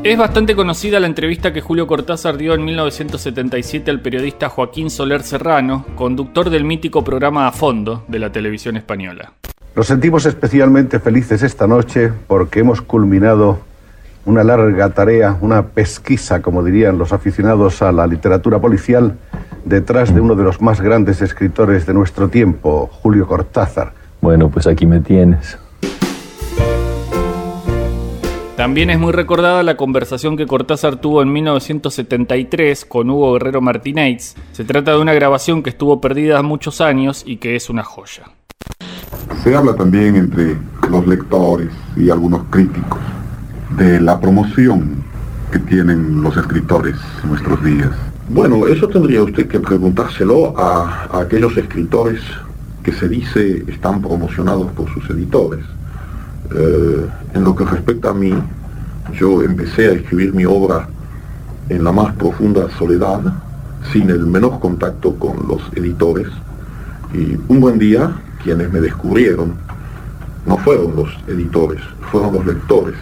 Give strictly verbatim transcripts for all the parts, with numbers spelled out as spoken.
Es bastante conocida la entrevista que Julio Cortázar dio en mil novecientos setenta y siete al periodista Joaquín Soler Serrano, conductor del mítico programa A Fondo de la televisión española. Nos sentimos especialmente felices esta noche porque hemos culminado una larga tarea, una pesquisa, como dirían los aficionados a la literatura policial, detrás de uno de los más grandes escritores de nuestro tiempo, Julio Cortázar. Bueno, pues aquí me tienes. También es muy recordada la conversación que Cortázar tuvo en mil novecientos setenta y tres con Hugo Guerrero Martínez. Se trata de una grabación que estuvo perdida muchos años y que es una joya. Se habla también entre los lectores y algunos críticos de la promoción que tienen los escritores en nuestros días. Bueno, eso tendría usted que preguntárselo a, a aquellos escritores que se dice están promocionados por sus editores. Eh, en lo que respecta a mí, yo empecé a escribir mi obra en la más profunda soledad, sin el menor contacto con los editores, y un buen día quienes me descubrieron no fueron los editores, fueron los lectores.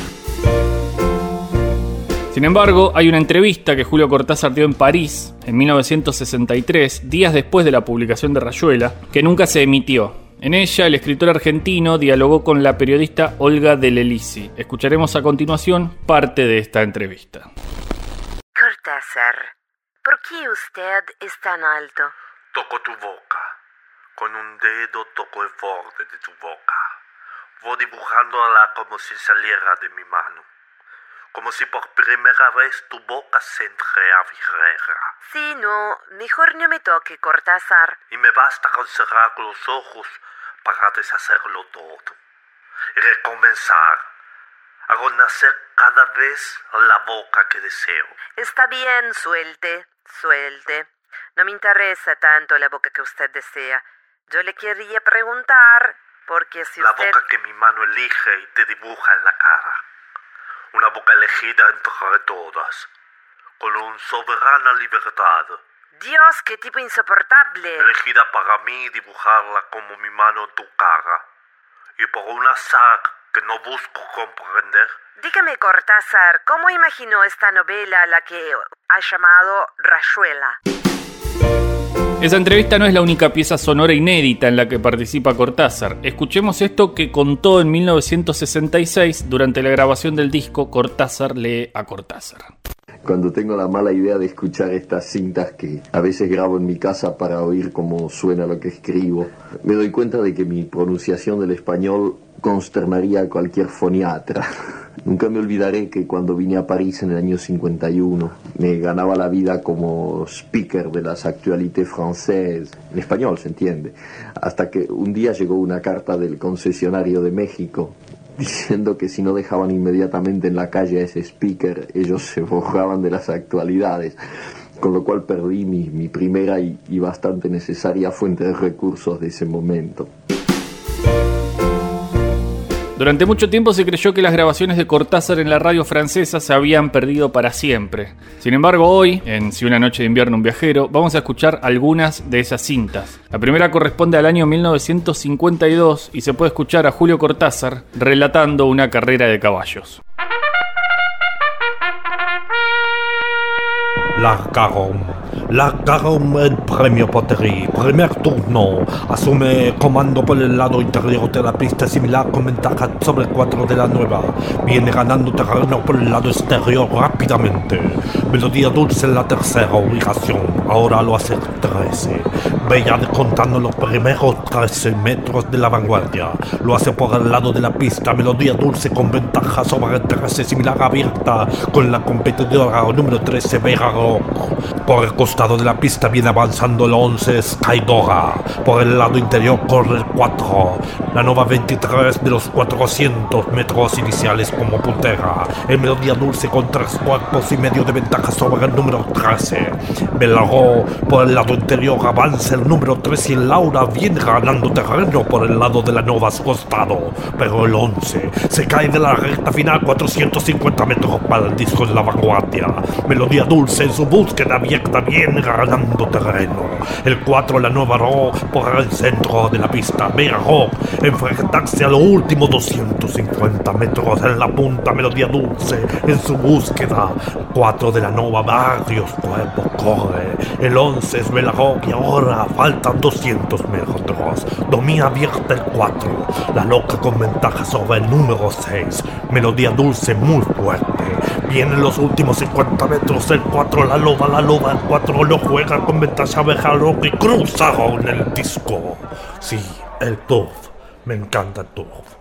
Sin embargo, hay una entrevista que Julio Cortázar dio en París en mil novecientos sesenta y tres, días después de la publicación de Rayuela, que nunca se emitió. En ella, el escritor argentino dialogó con la periodista Olga de Lelisi. Escucharemos a continuación parte de esta entrevista. Cortázar, ¿por qué usted es tan alto? Toco tu boca. Con un dedo toco el borde de tu boca. Voy dibujándola como si saliera de mi mano. Como si por primera vez tu boca se entreabriera. Sí, no, mejor no me toque, Cortázar. Y me basta con cerrar los ojos para deshacerlo todo. Y recomenzar. Hago nacer cada vez la boca que deseo. Está bien, suelte, suelte. No me interesa tanto la boca que usted desea. Yo le quería preguntar, porque si la usted... boca que mi mano elige y te dibuja en la cara. Una boca elegida entre todas, con una soberana libertad. Dios, qué tipo insoportable. Elegida para mí dibujarla como mi mano en tu cara. Y por un azar que no busco comprender. Dígame, Cortázar, ¿cómo imaginó esta novela la que ha llamado Rayuela? Esa entrevista no es la única pieza sonora inédita en la que participa Cortázar. Escuchemos esto que contó en mil novecientos sesenta y seis durante la grabación del disco Cortázar lee a Cortázar. Cuando tengo la mala idea de escuchar estas cintas que a veces grabo en mi casa para oír cómo suena lo que escribo, me doy cuenta de que mi pronunciación del español consternaría a cualquier foniatra. Nunca me olvidaré que cuando vine a París en el año cincuenta y uno, me ganaba la vida como speaker de las actualités françaises, en español se entiende, hasta que un día llegó una carta del concesionario de México diciendo que si no dejaban inmediatamente en la calle a ese speaker, ellos se borraban de las actualidades, con lo cual perdí mi, mi primera y, y bastante necesaria fuente de recursos de ese momento. Durante mucho tiempo se creyó que las grabaciones de Cortázar en la radio francesa se habían perdido para siempre. Sin embargo, hoy, en Si una noche de invierno un viajero, vamos a escuchar algunas de esas cintas. La primera corresponde al año mil novecientos cincuenta y dos y se puede escuchar a Julio Cortázar relatando una carrera de caballos. Largaron, largaron el premio Poterie, primer turno, asume comando por el lado interior de la pista similar con ventaja sobre el cuatro de la nueva, viene ganando terreno por el lado exterior rápidamente, melodía dulce en la tercera ubicación, ahora lo hace trece, Bella descontando los primeros trece metros de la vanguardia, lo hace por el lado de la pista, melodía dulce con ventaja sobre el trece similar abierta con la competidora número trece Vera Rock. Por el costado de la pista viene avanzando el once Skydora. Por el lado interior corre el cuatro. La Nova veintitrés de los cuatrocientos metros iniciales como puntera. El melodía dulce con tres cuerpos y medio de ventaja sobre el número trece. Bellaró por el lado interior avanza el número tres y Laura viene ganando terreno por el lado de la Nova a su costado. Pero el once se cae de la recta final cuatrocientos cincuenta metros para el disco de la vanguardia. Melodía dulce En su búsqueda abierta viene ganando terreno. El cuatro, la nueva Ro, por el centro de la pista. Ve a Ro enfrentarse a los últimos doscientos cincuenta metros en la punta, Melodía Dulce en su búsqueda. cuatro de la Nova, Barrios Cuervo corre. El once es Belaró y ahora faltan doscientos metros. Domina abierta el cuatro. La loca con ventaja sobre el número seis. Melodía Dulce muy fuerte. Vienen los últimos cincuenta metros. El cuatro, la loba, la loba. El cuatro lo juega con ventaja Bejarro y cruza en el disco. Sí, el turf. Me encanta el turf.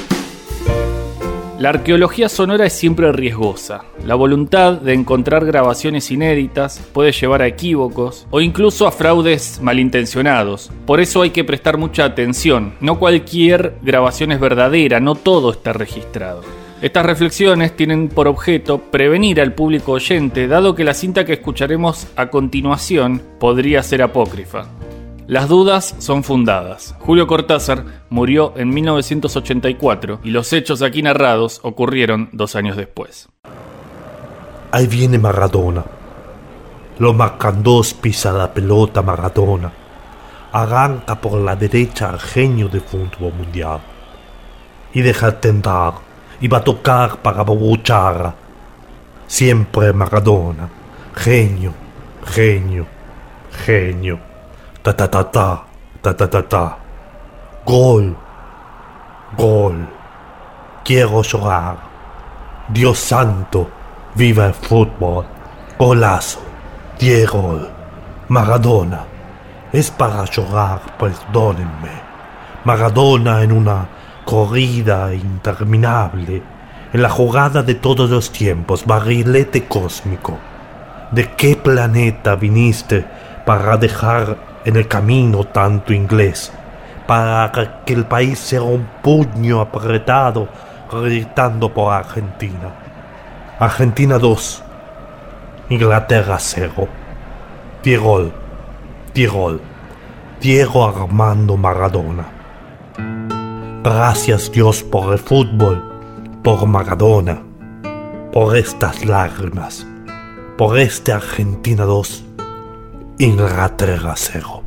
La arqueología sonora es siempre riesgosa. La voluntad de encontrar grabaciones inéditas puede llevar a equívocos o incluso a fraudes malintencionados. Por eso hay que prestar mucha atención. No cualquier grabación es verdadera, no todo está registrado. Estas reflexiones tienen por objeto prevenir al público oyente, dado que la cinta que escucharemos a continuación podría ser apócrifa. Las dudas son fundadas. Julio Cortázar murió en mil novecientos ochenta y cuatro y los hechos aquí narrados ocurrieron dos años después. Ahí viene Maradona. Lo marcan dos, pisa la pelota Maradona. Arranca por la derecha al genio del fútbol mundial. Y deja tentar. Y va a tocar para Bobuchara. Siempre Maradona. Genio, genio, genio. Ta ta ta ta, ta ta ta ta. Gol, gol. Quiero llorar. Dios santo, viva el fútbol. Golazo, diez gol. Maradona, es para llorar, perdónenme. Maradona en una corrida interminable, en la jugada de todos los tiempos, barrilete cósmico. ¿De qué planeta viniste para dejar en el camino tanto inglés, para que el país sea un puño apretado gritando por Argentina? Argentina dos, Inglaterra cero. Diego, Diego, Diego Armando Maradona. Gracias Dios por el fútbol, por Maradona, por estas lágrimas, por este Argentina dos, Inglaterra cero.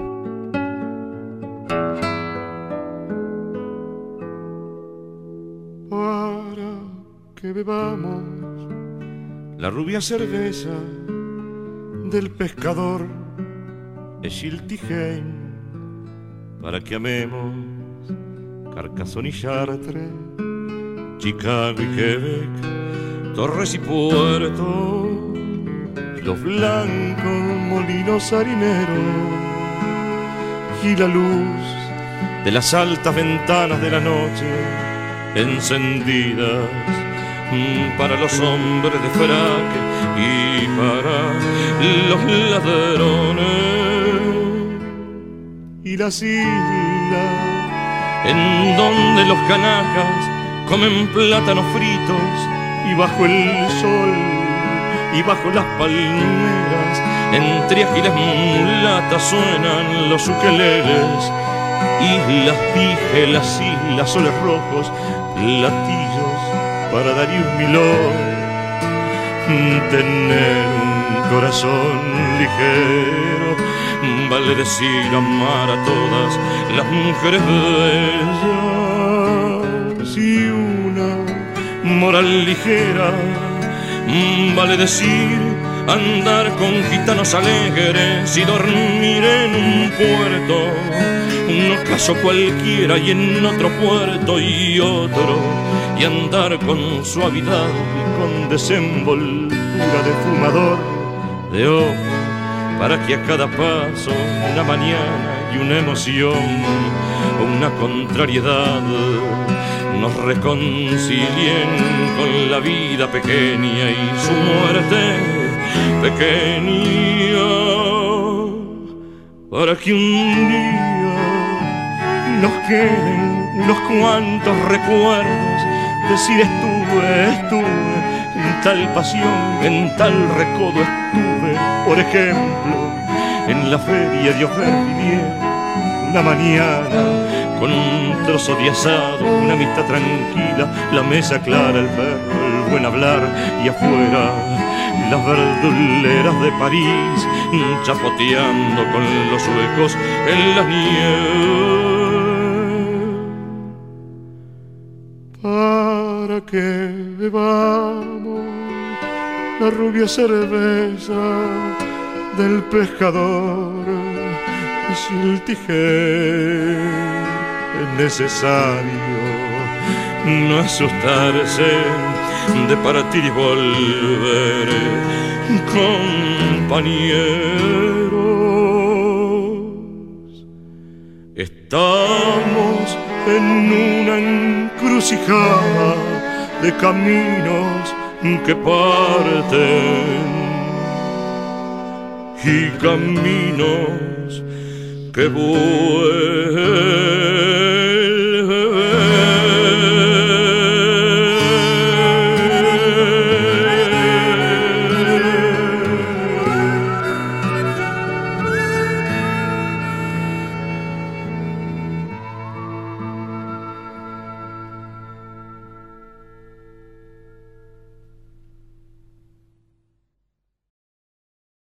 Para que bebamos la rubia cerveza del pescador de Schiltigheim, para que amemos Carcassonne y Chartres, Chicago y Quebec, Torres y Puerto, los blancos molinos harineros y la luz de las altas ventanas de la noche encendidas para los hombres de fraque y para los ladrones, y las islas en donde los canacas comen plátanos fritos y bajo el sol y bajo las palmeras, entre ágiles mulatas suenan los ukeleles. Islas, dije, las islas, soles rojos, latillos para Darius Milhaud. Tener un corazón ligero vale decir amar a todas las mujeres bellas, y una moral ligera vale decir andar con gitanos alegres y dormir en un puerto, un ocaso cualquiera y en otro puerto y otro, y andar con suavidad y con desenvoltura de fumador de ojo, para que a cada paso una mañana y una emoción o una contrariedad nos reconcilien con la vida pequeña y su muerte pequeña, para que un día nos queden unos cuantos recuerdos, decir estuve, estuve en tal pasión, en tal recodo estuve, por ejemplo, en la feria de Aubervilliers, una mañana con un trozo de asado, una amistad tranquila, la mesa clara, el perro, el buen hablar, y afuera las verduleras de París, chapoteando con los suecos en la nieve. Para que bebamos la rubia cerveza del pescador, si el tijer es necesario no asustarse de partir y volver, compañeros. Estamos en una encrucijada de caminos que parten y caminos que vuelven.